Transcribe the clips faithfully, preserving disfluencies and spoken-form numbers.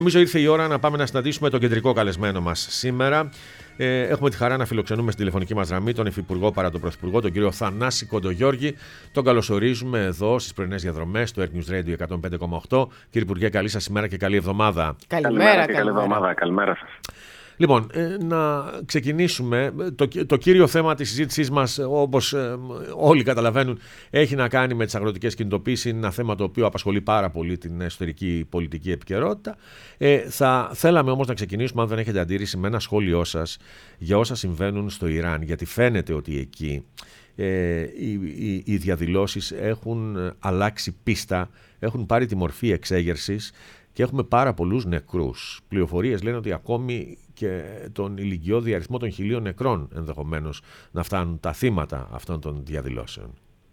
Νομίζω ήρθε η ώρα να πάμε να συναντήσουμε τον κεντρικό καλεσμένο μας σήμερα. Ε, έχουμε τη χαρά να φιλοξενούμε στην τηλεφωνική μας γραμμή τον Υφυπουργό παρά τον Πρωθυπουργό, τον κύριο Θανάση Κοντογιώργη. Τον καλωσορίζουμε εδώ στις πρωινές διαδρομές του Earth News Radio εκατόν πέντε κόμμα οκτώ. Κύριε Υπουργέ, καλή σας ημέρα και καλή εβδομάδα. Καλημέρα και καλή εβδομάδα. Καλημέρα σας. Λοιπόν, ε, να ξεκινήσουμε. Το, το κύριο θέμα της συζήτησής μας, όπως ε, όλοι καταλαβαίνουν, έχει να κάνει με τις αγροτικές κινητοποίησεις. Είναι ένα θέμα το οποίο απασχολεί πάρα πολύ την εσωτερική πολιτική επικαιρότητα. Ε, θα θέλαμε όμως να ξεκινήσουμε, αν δεν έχετε αντίρρηση, με ένα σχόλιο σας για όσα συμβαίνουν στο Ιράν. Γιατί φαίνεται ότι εκεί ε, οι, οι, οι διαδηλώσεις έχουν αλλάξει πίστα, έχουν πάρει τη μορφή εξέγερσης και έχουμε πάρα πολλούς νεκρούς. Πληροφορίες λένε ότι ακόμη και τον ηλικιώδη αριθμό των χιλίων νεκρών ενδεχομένως να φτάνουν τα θύματα αυτών των διαδηλώσεων.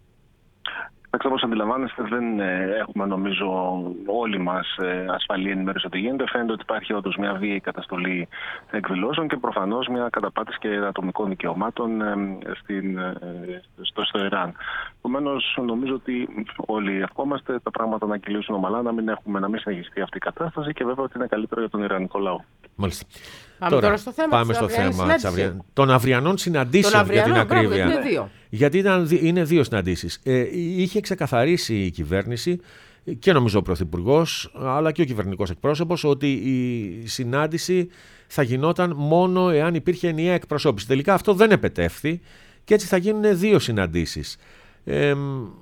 Όπως αντιλαμβάνεστε, δεν έχουμε, νομίζω, όλοι μας ασφαλή ενημέρωση ότι γίνεται. Φαίνεται ότι υπάρχει όντως μια βίαιη καταστολή εκδηλώσεων και προφανώς μια καταπάτηση και ατομικών δικαιωμάτων στην, στο, στο Ιράν. Επομένως, νομίζω ότι όλοι ευχόμαστε τα πράγματα να κυλήσουν ομαλά, να μην, έχουμε, να μην συνεχιστεί αυτή η κατάσταση και βέβαια ότι είναι καλύτερο για τον Ιρανικό λαό. Μάλιστα. Πάμε τώρα, τώρα στο θέμα, πάμε στο θέμα της αυριαν... των αυριανών συναντήσεων, για την ακρίβεια. Είναι δύο. Γιατί ήταν, είναι δύο συναντήσεις. Ε, είχε ξεκαθαρίσει η κυβέρνηση και νομίζω ο Πρωθυπουργός αλλά και ο κυβερνητικός εκπρόσωπος ότι η συνάντηση θα γινόταν μόνο εάν υπήρχε ενιαία εκπροσώπηση. Τελικά αυτό δεν επετεύθη και έτσι θα γίνουν δύο συναντήσεις. Ε,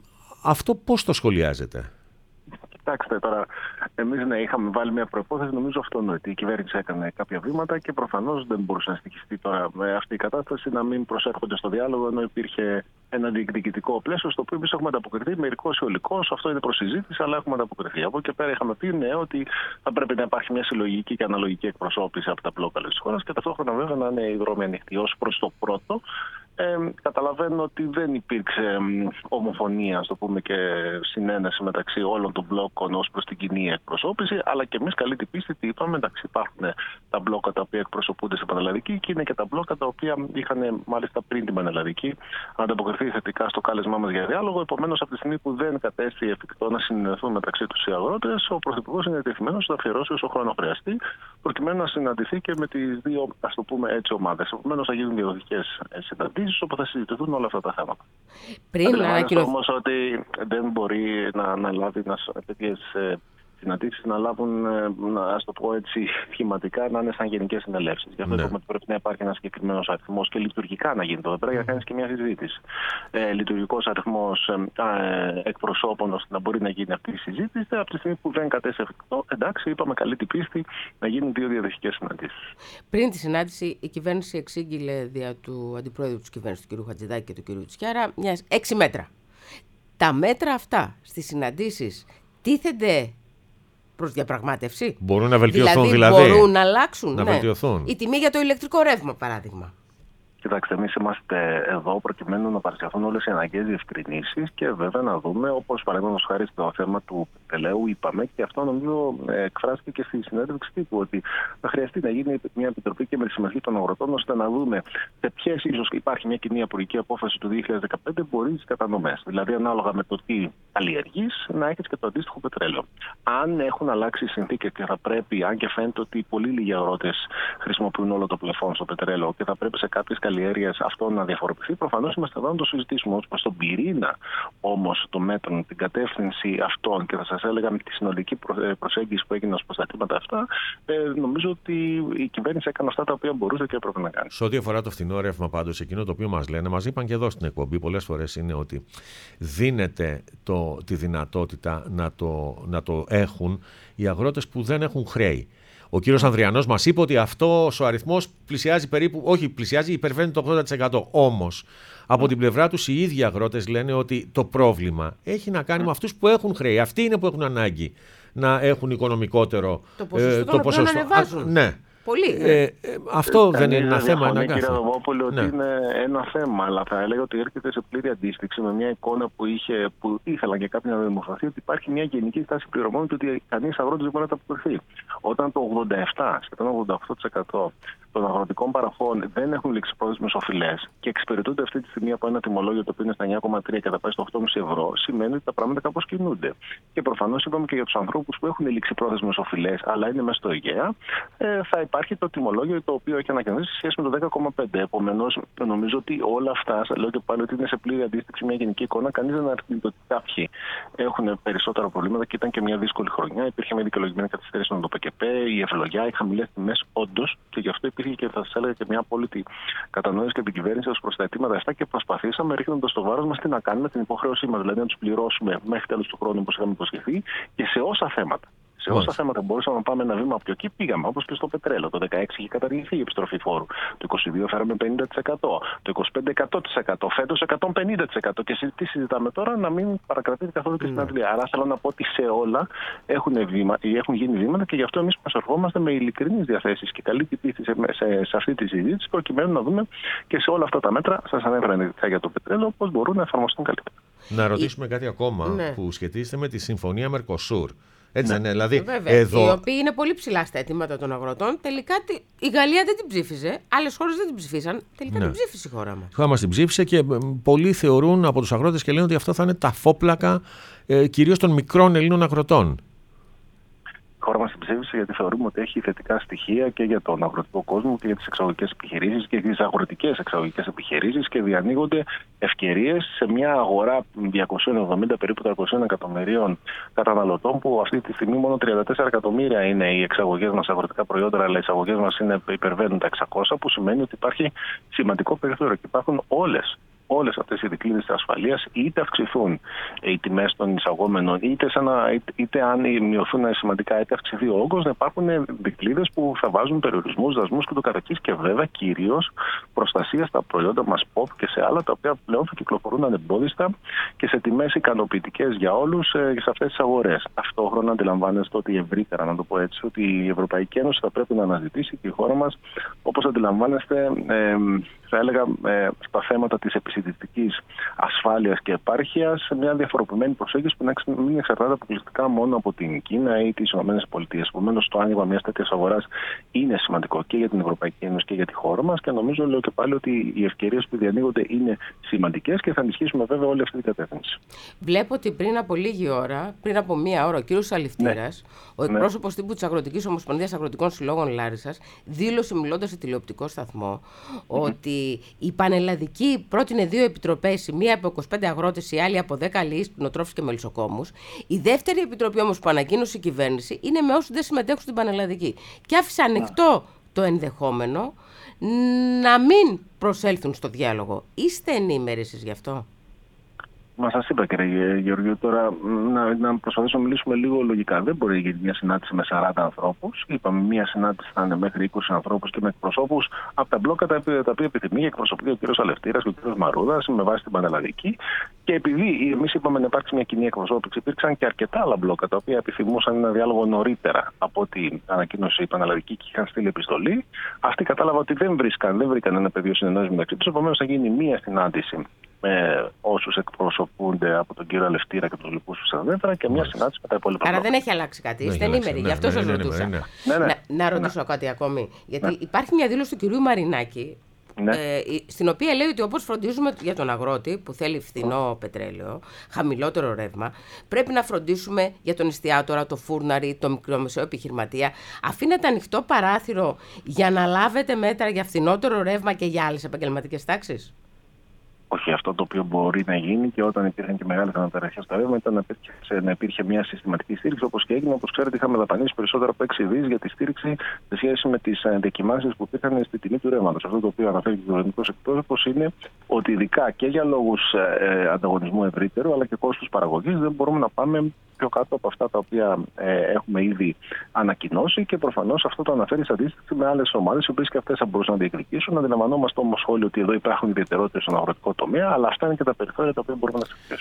αυτό πώς το σχολιάζετε? Κοιτάξτε τώρα, εμείς ναι, είχαμε βάλει μια προϋπόθεση, νομίζω αυτονόητη. Η κυβέρνηση έκανε κάποια βήματα και προφανώς δεν μπορούσε να συνεχιστεί τώρα με αυτή η κατάσταση να μην προσέρχονται στο διάλογο, ενώ υπήρχε ένα διεκδικητικό πλαίσιο στο οποίο εμείς έχουμε ανταποκριθεί μερικός ή ολικός. Αυτό είναι προς συζήτηση, αλλά έχουμε ανταποκριθεί. Από εκεί και πέρα είχαμε πει ναι, ότι θα πρέπει να υπάρχει μια συλλογική και αναλογική εκπροσώπηση από τα μπλόκα της χώρας και ταυτόχρονα βέβαια να είναι οι δρόμοι ανοιχτοί. Ως προς το πρώτο, Ε, καταλαβαίνω ότι δεν υπήρξε ομοφωνία, ας το πούμε, και συνένεση μεταξύ όλων των μπλόκων ως προς την κοινή εκπροσώπηση, αλλά και εμείς καλή την πίστη τι είπαμε, εντάξει, υπάρχουν τα μπλόκα τα οποία εκπροσωπούνται στην Πανελλαδική και είναι και τα μπλόκα τα οποία είχαν μάλιστα πριν την Πανελλαδική ανταποκριθεί θετικά στο κάλεσμά μας για διάλογο. Επομένως, από τη στιγμή που δεν κατέστη εφικτό να συνενεθούν μεταξύ τους οι αγρότες, ο Πρωθυπουργός είναι διατεθειμένος να αφιερώσει όσο χρόνο χρειαστεί, προκειμένου να συναντηθεί και με τις δύο, ας το πούμε έτσι, ομάδες. Επομένως, θα γίνουν διαδοχικές συναντήσεις όπου θα συζητηθούν όλα αυτά τα θέματα. Πριν να ανακοινωθεί όμως ότι δεν μπορεί να αναλάβει τέτοιες συναντήσεις να λάβουν, να, ας το πω έτσι σχηματικά, να είναι σαν γενικές συνελεύσεις. Γι' αυτό ναι. είπαμε ότι πρέπει να υπάρχει ένας συγκεκριμένος αριθμός και λειτουργικά να γίνεται εδώ πέρα για να κάνεις και μια συζήτηση. Ε, λειτουργικός αριθμός ε, εκπροσώπων ώστε να μπορεί να γίνει αυτή η συζήτηση. Από τη στιγμή που δεν κατέσαι εφικτό, εντάξει, είπαμε καλή την πίστη να γίνουν δύο διαδοχικές συναντήσεις. Πριν τη συνάντηση, η κυβέρνηση εξήγηλε δια του αντιπρόεδρου της κυβέρνησης, του κ. Χατζηδάκη και του κ. Τσιάρα, μια έξι μέτρα. Τα μέτρα αυτά στις συναντήσεις τίθενται προς διαπραγμάτευση. Μπορούν να βελτιωθούν δηλαδή. δηλαδή. Μπορούν να αλλάξουν. Να ναι. βελτιωθούν. Η τιμή για το ηλεκτρικό ρεύμα, παράδειγμα. Κοιτάξτε, εμείς είμαστε εδώ προκειμένου να παρουσιαστούν όλες οι αναγκαίες διευκρινήσεις και βέβαια να δούμε, όπως παραδείγματος χάρη στο θέμα του πετρελαίου, είπαμε και αυτό νομίζω εκφράστηκε και στη συνέντευξη τύπου, ότι θα χρειαστεί να γίνει μια επιτροπή και με τη συμμετοχή των αγροτών, ώστε να δούμε σε ποιες ίσως υπάρχει μια κοινή υπουργική απόφαση του δύο χιλιάδες δεκαπέντε μπορεί τις κατανομές. Δηλαδή, ανάλογα με το τι καλλιεργείς, να έχεις και το αντίστοιχο πετρέλαιο. Αν έχουν αλλάξει οι συνθήκες και θα πρέπει, αν και φαίνεται ότι πολύ λίγοι αγρότες χρησιμοποιούν όλο το πλαφόν στο πετρέλαιο και θα πρέπει σε κάποιες καλλιέργειες αυτό να διαφοροποιηθεί, προφανώς είμαστε εδώ να το συζητήσουμε. Ως προς τον πυρήνα όμως των μέτρων, την κατεύθυνση αυτών και θα σας έλεγα με τη συνολική προσέγγιση που έγινε ως προς τα θέματα αυτά, ε, νομίζω ότι η κυβέρνηση έκανε αυτά τα οποία μπορούσε και έπρεπε να κάνει. Σε ό,τι αφορά το φθηνό ρεύμα, πάντως, εκείνο το οποίο μας λένε, μας είπαν και εδώ στην εκπομπή πολλές φορές, είναι ότι δίνεται το, τη δυνατότητα να το, να το έχουν οι αγρότες που δεν έχουν χρέη. Ο κύριος Ανδριανός μας είπε ότι αυτός ο αριθμός πλησιάζει περίπου, όχι πλησιάζει, υπερβαίνει το ογδόντα τοις εκατό. Όμως, από την πλευρά τους οι ίδιοι αγρότες λένε ότι το πρόβλημα έχει να κάνει με αυτούς που έχουν χρέη. Αυτοί είναι που έχουν ανάγκη να έχουν οικονομικότερο το ποσοστό. Ε, το ποσοστό. Α, ναι. Πολύ. Ε, ε, αυτό ε, δεν είναι ένα θέμα αναγκαίο. Κύριε Δοβόπουλε, ότι ναι. είναι ένα θέμα, αλλά θα έλεγα ότι έρχεται σε πλήρη αντίστοιξη με μια εικόνα που, είχε, που ήθελαν και κάποιοι να δημοφραθεί, ότι υπάρχει μια γενική στάση πληρωμών και ότι κανείς αγρότης δεν μπορεί να τα αποκριθεί. Όταν το ογδόντα επτά, σχεδόν ογδόντα οκτώ τοις εκατό των αγροτικών παροχών δεν έχουν ληξιπρόθεσμες οφειλές και εξυπηρετούνται αυτή τη στιγμή από ένα τιμολόγιο το οποίο είναι στα εννιά κόμμα τρία και θα πάει στο οκτώ κόμμα πέντε ευρώ, σημαίνει ότι τα πράγματα κάπως κινούνται. Και προφανώς είπαμε και για τους ανθρώπους που έχουν ληξιπρόθεσμες οφειλές, αλλά είναι μέσα στο Αιγαία, ε, θα υπάρχει το τιμολόγιο το οποίο έχει ανακοινωθεί σε σχέση με το δέκα κόμμα πέντε. Επομένως, νομίζω ότι όλα αυτά, λέω και πάλι ότι είναι σε πλήρη αντίστοιξη μια γενική εικόνα. Κανείς δεν αρνείται ότι κάποιοι έχουν περισσότερα προβλήματα και ήταν και μια δύσκολη χρονιά. Υπήρχε μια δικαιολογημένη καθυστέρηση των ΠΚΠ, η ευλογιά, οι χαμηλές τιμές, όντως, και γι' αυτό υπήρχε και θα σας έλεγα και μια απόλυτη κατανόηση και την κυβέρνηση ως προς τα αιτήματα αυτά και προσπαθήσαμε ρίχνοντας το βάρος μας τι να κάνουμε, την υποχρέωσή μας, δηλαδή να τους πληρώσουμε μέχρι τέλος του χρόνου όπως είχαμε υποσχεθεί και σε όσα θέματα. Σε όσα θέματα μπορούσαμε να πάμε ένα βήμα πιο εκεί, πήγαμε. Όπως και στο πετρέλαιο. Το δεκαέξι είχε καταργηθεί η επιστροφή φόρου. Το είκοσι δύο φέραμε πενήντα τοις εκατό. Το είκοσι πέντε εκατό τοις εκατό. Φέτος εκατόν πενήντα τοις εκατό. Και τι συζητάμε τώρα, να μην παρακρατείται καθόλου και στην Αγγλία. Άρα θέλω να πω ότι σε όλα έχουν, βήμα, έχουν γίνει βήματα και γι' αυτό εμείς προσερχόμαστε με ειλικρινείς διαθέσεις και καλή τυπήθη σε, σε, σε αυτή τη συζήτηση, προκειμένου να δούμε και σε όλα αυτά τα μέτρα, σας ανέφερα για το πετρέλαιο, πώς μπορούν να εφαρμοστούν καλύτερα. Να ρωτήσουμε κάτι ακόμα ναι. που σχετίζεται με τη συμφωνία Μερκοσούρ. Έτσι ναι. είναι, δηλαδή. Βέβαια, εδώ... οι οποίοι είναι πολύ ψηλά στα αιτήματα των αγροτών. Τελικά η Γαλλία δεν την ψήφιζε, άλλες χώρες δεν την ψηφίσαν. Τελικά ναι. την ψήφισε η χώρα μας. Η χώρα μας την ψήφισε και πολλοί θεωρούν από τους αγρότες και λένε ότι αυτό θα είναι τα φόπλακα ε, κυρίως των μικρών Ελλήνων αγροτών. Η χώρα μας την ψήφισε γιατί θεωρούμε ότι έχει θετικά στοιχεία και για τον αγροτικό κόσμο και για τις εξαγωγικές επιχειρήσεις και τις αγροτικές εξαγωγικές επιχειρήσεις και διανοίγονται ευκαιρίες σε μια αγορά διακόσια εβδομήντα περίπου τριακόσια εκατομμυρίων καταναλωτών, που αυτή τη στιγμή μόνο τριάντα τέσσερα εκατομμύρια είναι οι εξαγωγές μας αγροτικά προϊόντα, αλλά οι εισαγωγές μας είναι, υπερβαίνουν τα εξακόσια, που σημαίνει ότι υπάρχει σημαντικό περιθώριο και υπάρχουν όλες. Όλες αυτές οι δικλείδες της ασφαλείας, είτε αυξηθούν οι τιμές των εισαγόμενων, είτε, σαν να, είτε, είτε αν μειωθούν σημαντικά, είτε αυξηθεί ο όγκος, να υπάρχουν δικλείδες που θα βάζουν περιορισμούς, δασμούς και το καθεξής. Και βέβαια κυρίως προστασία στα προϊόντα μας ποπ και σε άλλα τα οποία πλέον θα κυκλοφορούν ανεμπόδιστα και σε τιμές ικανοποιητικές για όλους ε, σε αυτές τις αγορές. Ταυτόχρονα αντιλαμβάνεστε ότι ευρύτερα, να το πω έτσι, ότι η Ευρωπαϊκή Ένωση θα πρέπει να αναζητήσει και η χώρα μας, όπως αντιλαμβάνεστε, ε, θα έλεγα ε, στα θέματα της επισητιστικής ασφάλειας και επάρχειας, σε μια διαφοροποιημένη προσέγγιση που να μην εξαρτάται αποκλειστικά μόνο από την Κίνα ή τις ΗΠΑ. Επομένως, το άνοιγμα μιας τέτοιας αγοράς είναι σημαντικό και για την Ευρωπαϊκή Ένωση και για τη χώρα μας και νομίζω, λέω και πάλι, ότι οι ευκαιρίες που διανοίγονται είναι σημαντικές και θα ενισχύσουμε βέβαια όλη αυτή την κατεύθυνση. Βλέπω ότι πριν από λίγη ώρα, πριν από μία ώρα, ο κύριος Αληφτήρας, ναι. ο εκπρόσωπος ναι. τύπου της Αγροτικής Ομοσπονδίας Αγροτικών Συλλόγων Λάρισσας, δήλωσε μιλώντας σε τηλεοπτικό σταθμό mm-hmm. ότι η πανελλαδική πρότεινε δύο επιτροπές, η μία από είκοσι πέντε αγρότες, η άλλη από δέκα αλληλείς, κτηνοτρόφους και μελισσοκόμους. Η δεύτερη επιτροπή όμως που ανακοίνωσε η κυβέρνηση είναι με όσους δεν συμμετέχουν στην πανελλαδική. Και άφησε ανοιχτό yeah. το ενδεχόμενο να μην προσέλθουν στο διάλογο. Είστε ενήμεροι εσείς γι' αυτό? Μα σας είπα, κύριε Γεωργίου, τώρα να, να προσπαθήσουμε να μιλήσουμε λίγο λογικά. Δεν μπορεί να γίνει μια συνάντηση με σαράντα ανθρώπους. Είπαμε, μια συνάντηση θα είναι μέχρι είκοσι ανθρώπους και με εκπροσώπους από τα μπλόκα τα οποία, τα οποία επιθυμεί και εκπροσωπεί ο κύριος Αλευτήρας και ο κύριος Μαρούδας με βάση την πανελλαδική. Και επειδή εμείς είπαμε να υπάρξει μια κοινή εκπροσώπηση, υπήρξαν και αρκετά άλλα μπλόκα τα οποία επιθυμούσαν ένα διάλογο νωρίτερα από ό,τι ανακοίνωσε η πανελλαδική και είχαν στείλει επιστολή. Αυτοί κατάλαβαν ότι δεν βρίσκαν, δεν βρήκαν ένα πεδίο συνεννόησης μεταξύ τους. Επομένως, θα γίνει μια συνάντηση με όσους εκπροσωπούνται από τον κύριο Αλευτήρα και τους λοιπούς του συναδέλφους και μια συνάντηση με τα υπόλοιπα. Άρα δεν έχει αλλάξει κάτι. Είστε ενήμεροι, γι' αυτό σας ρωτούσα. Να ρωτήσω κάτι ακόμη. Γιατί υπάρχει μια δήλωση του κυρίου Μαρινάκη, ναι. ε, στην οποία λέει ότι όπως φροντίζουμε για τον αγρότη που θέλει φθηνό oh. πετρέλαιο, χαμηλότερο ρεύμα, πρέπει να φροντίσουμε για τον εστιατόρα, το φούρναρι, το μικρομεσαίο επιχειρηματία. Αφήνετε ανοιχτό παράθυρο για να λάβετε μέτρα για φθηνότερο ρεύμα και για άλλες επαγγελματικές τάξεις? Όχι, αυτό το οποίο μπορεί να γίνει και όταν υπήρχαν και μεγάλες αναταραχές στο ρεύμα ήταν να υπήρχε, να υπήρχε μια συστηματική στήριξη, όπως και έγινε. Όπως ξέρετε, είχαμε δαπανίσει περισσότερα από έξι δισεκατομμύρια για τη στήριξη σε σχέση με τις διακυμάνσεις που υπήρχαν στη τιμή του ρεύματος. Αυτό το οποίο αναφέρει και ο ελληνικός εκπρόσωπος είναι ότι ειδικά και για λόγους ε, ανταγωνισμού ευρύτερου αλλά και κόστους παραγωγής δεν μπορούμε να πάμε πιο κάτω από αυτά τα οποία ε, έχουμε ήδη ανακοινώσει και προφανώς αυτό το αναφέρει σε αντίστοιχη με άλλες ομάδες, οι οποίες και αυτές θα μπορούσαν να διεκδικήσουν. Αντιλαμβανόμαστε όμως όλοι ότι εδώ υπάρχουν ιδιαιτερότητες στον αγροτικό τομέα, αλλά αυτά είναι και τα περιθώρια τα οποία μπορούμε να συζητήσουμε.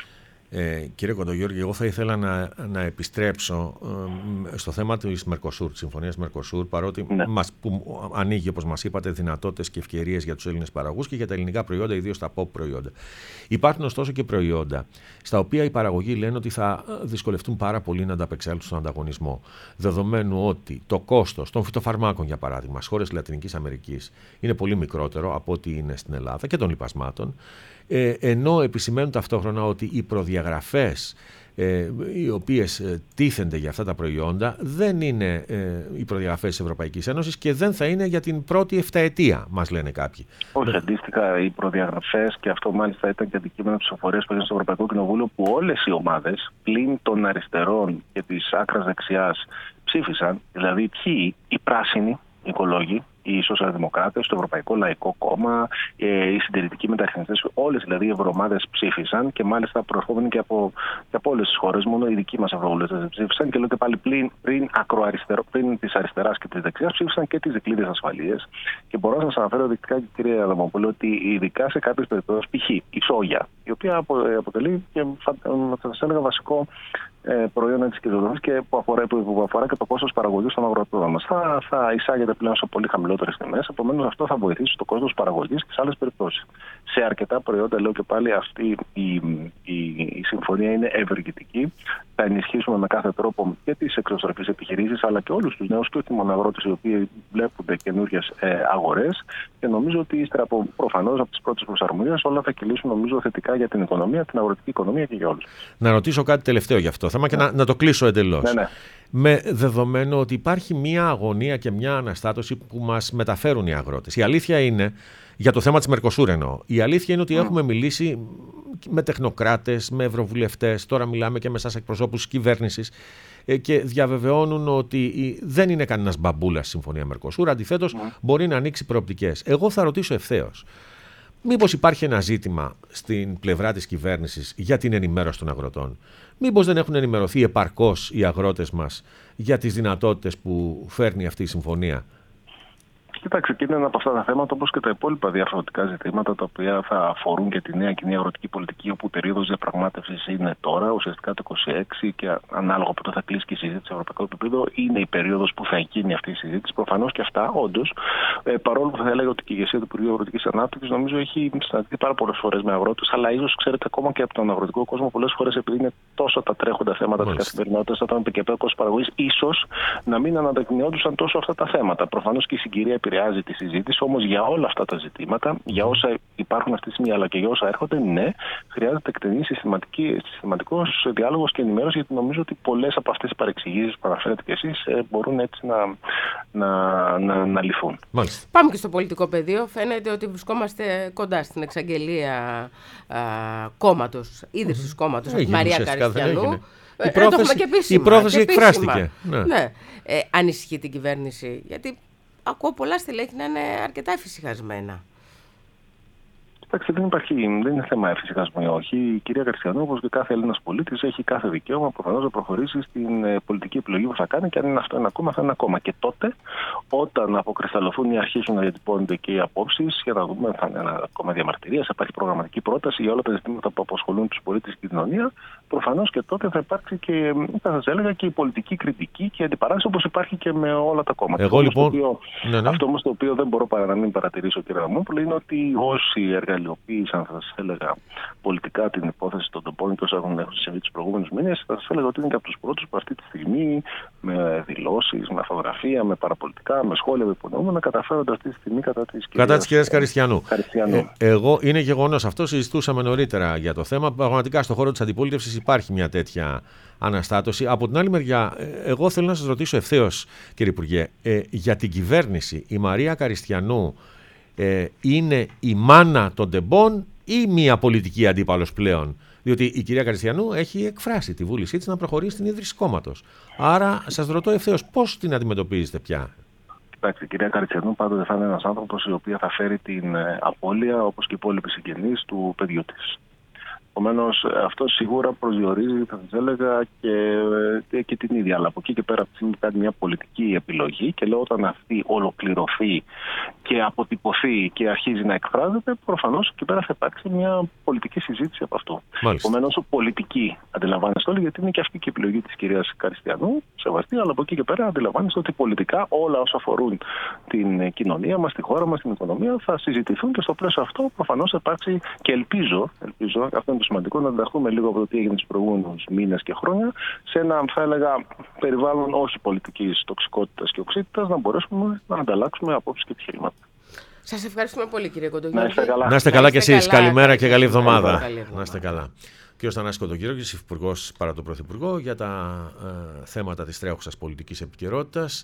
Ε, κύριε Κοντογιώργη, εγώ θα ήθελα να, να επιστρέψω ε, στο θέμα της Μερκοσούρ, της συμφωνίας Μερκοσούρ, παρότι ναι. μας, που ανοίγει, όπως μας είπατε, δυνατότητες και ευκαιρίες για τους Έλληνες παραγωγούς και για τα ελληνικά προϊόντα, ιδίως τα pop προϊόντα. Υπάρχουν ωστόσο και προϊόντα στα οποία οι παραγωγοί λένε ότι θα δυσκολευτούν πάρα πολύ να ανταπεξέλθουν στον ανταγωνισμό. Δεδομένου ότι το κόστος των φυτοφαρμάκων, για παράδειγμα, στις χώρες της Λατινικής Αμερικής είναι πολύ μικρότερο από ό,τι είναι στην Ελλάδα και των λιπασμάτων. Ε, ενώ επισημαίνουν ταυτόχρονα ότι οι προδιαγραφές ε, οι οποίες ε, τίθενται για αυτά τα προϊόντα δεν είναι ε, οι προδιαγραφές της Ευρωπαϊκής Ένωσης και δεν θα είναι για την πρώτη εφταετία, μας λένε κάποιοι. Όχι, αντίστοιχα οι προδιαγραφές, και αυτό μάλιστα ήταν και αντικείμενο ψηφοφορίας που έγινε στο Ευρωπαϊκό Κοινοβούλιο, που όλες οι ομάδες πλην των αριστερών και της άκρας δεξιάς ψήφισαν, δηλαδή ποιοι, οι πράσινοι, οι οικολόγοι, οι σοσιαλδημοκράτες, το Ευρωπαϊκό Λαϊκό Κόμμα, οι συντηρητικοί μεταρρυθμιστές, όλες δηλαδή οι ευρωομάδες ψήφισαν και μάλιστα προερχόμενοι και από, και από όλες τις χώρες, μόνο οι δικοί μας ευρωβουλευτές ψήφισαν και λέω και πάλι πριν, πριν, ακροαριστερό, πριν της αριστεράς και της δεξιάς ψήφισαν και τις δικλείδες ασφαλείας. Και μπορώ να σας αναφέρω δεικτικά, κύριε Αδαμοπούλου, ότι ειδικά σε κάποιες περιπτώσεις, π.χ. η σόγια, η οποία αποτελεί και θα σας έλεγα βασικό προϊόν της κερδοφορίας και που αφορά, που αφορά και το κόστος παραγωγής των αγροτών μας. Θα, θα εισάγεται πλέον σε πολύ χαμηλότερες τιμές, επομένως αυτό θα βοηθήσει το κόστος παραγωγής και σε άλλες περιπτώσεις. Σε αρκετά προϊόντα, λέω και πάλι, αυτή η, η, η συμφωνία είναι ευεργετική. Θα ενισχύσουμε με κάθε τρόπο και τις εξωστροφείς επιχειρήσεις, αλλά και όλους τους νέους και όχι μόνο αγρότες, οι οποίοι βλέπουν καινούριες ε, αγορές. Και νομίζω ότι ύστερα από προφανώς από τις πρώτες προσαρμογές όλα θα κυλήσουν, νομίζω, θετικά για την οικονομία, την αγροτική οικονομία και για όλους. Να ρωτήσω κάτι τελευταίο για αυτό το θέμα και ναι. να, να το κλείσω εντελώς. Ναι, ναι. Με δεδομένο ότι υπάρχει μια αγωνία και μια αναστάτωση που μας μεταφέρουν οι αγρότες. Η αλήθεια είναι, για το θέμα της Μερκοσούρ εννοώ, η αλήθεια είναι ότι mm. έχουμε μιλήσει με τεχνοκράτες, με ευρωβουλευτές, τώρα μιλάμε και με εσάς εκπροσώπους της κυβέρνησης και διαβεβαιώνουν ότι δεν είναι κανένας μπαμπούλας η συμφωνία Μερκοσούρ, αντιθέτως mm. μπορεί να ανοίξει προοπτικές. Εγώ θα ρωτήσω ευθέως. Μήπως υπάρχει ένα ζήτημα στην πλευρά της κυβέρνησης για την ενημέρωση των αγροτών? Μήπως δεν έχουν ενημερωθεί επαρκώς οι αγρότες μας για τις δυνατότητες που φέρνει αυτή η συμφωνία? Κοιτάξτε, και είναι ένα από αυτά τα θέματα, όπως και τα υπόλοιπα διαφορετικά ζητήματα, τα οποία θα αφορούν και τη νέα κοινή αγροτική πολιτική, όπου η περίοδος διαπραγμάτευσης είναι τώρα, ουσιαστικά το είκοσι έξι, και ανάλογα από το θα κλείσει και η συζήτηση σε ευρωπαϊκό επίπεδο, είναι η περίοδος που θα γίνει αυτή η συζήτηση. Προφανώς και αυτά, όντως, ε, παρόλο που θα έλεγα ότι και η ηγεσία του Υπουργείου Αγροτικής Ανάπτυξης, νομίζω, έχει συναντηθεί πάρα πολλές φορές με αγρότες, αλλά ίσως ξέρετε ακόμα και από τον αγροτικό κόσμο, πολλές φορές επειδή είναι τόσο τα τρέχοντα θέματα της καθημερινότητας, όταν επικεντρώνεται ο κόστος παραγωγής, ίσως να μην αναδεικνυόντουσαν τόσο αυτά τα θέματα. Προφανώς και η συγκυρία επηρεάζει τη συζήτηση, όμως για όλα αυτά τα ζητήματα, για όσα υπάρχουν αυτή τη στιγμή αλλά και για όσα έρχονται, ναι, χρειάζεται εκτενή συστηματικός διάλογος και ενημέρωση, γιατί νομίζω ότι πολλές από αυτές τις παρεξηγήσεις που αναφέρετε και εσείς μπορούν έτσι να, να, να, να λυθούν. Μάλιστα. Πάμε και στο πολιτικό πεδίο. Φαίνεται ότι βρισκόμαστε κοντά στην εξαγγελία κόμματος, ίδρυσης mm-hmm. κόμματος από τη Μαρία Καριστιανού. Η πρόθεση, η πρόθεση εκφράστηκε. Ναι. Ναι. Ε, ανησυχεί την κυβέρνηση, γιατί ακούω πολλά στελέχη να είναι αρκετά εφησυχασμένα. Εντάξει, δεν, υπάρχει, δεν είναι θέμα εφησυχασμού ή όχι. Η κυρία Καριστιανού, όπως και κάθε Έλληνας πολίτης, έχει κάθε δικαίωμα προφανώς να προχωρήσει στην ε, πολιτική επιλογή που θα κάνει, και αν είναι αυτό ένα κόμμα, θα είναι ένα κόμμα. Και τότε, όταν αποκρισταλωθούν ή αρχίσουν να διατυπώνονται και οι απόψεις, για να δούμε, θα είναι ένα κόμμα διαμαρτυρίας, θα υπάρχει προγραμματική πρόταση για όλα τα ζητήματα που απασχολούν τους πολίτες και την κοινωνία, προφανώς και τότε θα υπάρξει και, θα σας έλεγα, και η πολιτική κριτική και η αντιπαράθεση, όπως υπάρχει και με όλα τα κόμματα. Εγώ, λοιπόν, το οποίο, ναι, ναι. Αυτό όμως το οποίο δεν μπορώ παρά να μην παρατηρήσω, κύριε Αδαμόπουλε, είναι ότι όσοι εργαλειοποίησαν, θα σας έλεγα, πολιτικά την υπόθεση των τοπών και όσα έχουν συμβεί τους προηγούμενους μήνες, θα σας έλεγα ότι είναι και από τους πρώτους που αυτή τη στιγμή με δηλώσεις, με φωτογραφία, με παραπολιτικά, με σχόλια, με υπονοούμενα, καταφέρονται αυτή τη στιγμή κατά της κυρίας, κατά της κυρίας Καριστιανού. Καριστιανού. Ε, εγώ, είναι γεγονός αυτό, συζητούσαμε νωρίτερα για το θέμα. Πραγματικά στον χώρο της αντιπολίτευσης υπάρχει μια τέτοια αναστάτωση. Από την άλλη μεριά, εγώ θέλω να σας ρωτήσω ευθέως, κύριε Υπουργέ, ε, για την κυβέρνηση, η Μαρία Καριστιανού ε, είναι η μάνα των τεμπών ή μια πολιτική αντίπαλος πλέον? Διότι η κυρία Καριστιανού έχει εκφράσει τη βούλησή της να προχωρήσει στην ίδρυση κόμματος. Άρα σας ρωτώ ευθέως, πώς την αντιμετωπίζετε πια? Κοιτάξτε, η κυρία Καριστιανού πάντοτε θα είναι ένας άνθρωπος η οποία θα φέρει την απώλεια, όπως και οι υπόλοιποι συγγενείς του παιδιού της. Επομένως, αυτό σίγουρα προσδιορίζει, θα σας έλεγα, και, και την ίδια. Αλλά από εκεί και πέρα, αυτή τη στιγμή κάνει μια πολιτική επιλογή και λέω όταν αυτή ολοκληρωθεί και αποτυπωθεί και αρχίζει να εκφράζεται, προφανώς εκεί πέρα θα υπάρξει μια πολιτική συζήτηση από αυτό. Επομένως, πολιτική αντιλαμβάνεστε όλοι, γιατί είναι και αυτή και η επιλογή της κυρίας Καριστιανού, σεβαστή, αλλά από εκεί και πέρα αντιλαμβάνεστε ότι πολιτικά όλα όσα αφορούν την κοινωνία μας, τη χώρα μας, την οικονομία θα συζητηθούν και στο πλαίσιο αυτό προφανώς θα υπάρξει και ελπίζω, ελπίζω, αυτό είναι το σημαντικό, να ενταχθούμε λίγο από το τι έγινε τους προηγούμενους μήνες και χρόνια σε ένα, θα έλεγα, περιβάλλον όχι πολιτικής τοξικότητας και οξύτητας, να μπορέσουμε να ανταλλάξουμε απόψεις και επιχειρήματα. Σας ευχαριστούμε πολύ, κύριε Κοντογιώργη. Να είστε καλά. Να είστε καλά κι εσείς. Καλημέρα και καλή εβδομάδα. Καλή εβδομάδα. Να είστε καλά. Κύριος Θανάσης Κοντογιώργης, υφυπουργός παρά τον Πρωθυπουργό, για τα ε, θέματα της τρέχουσας πολιτικής επικαιρότητας.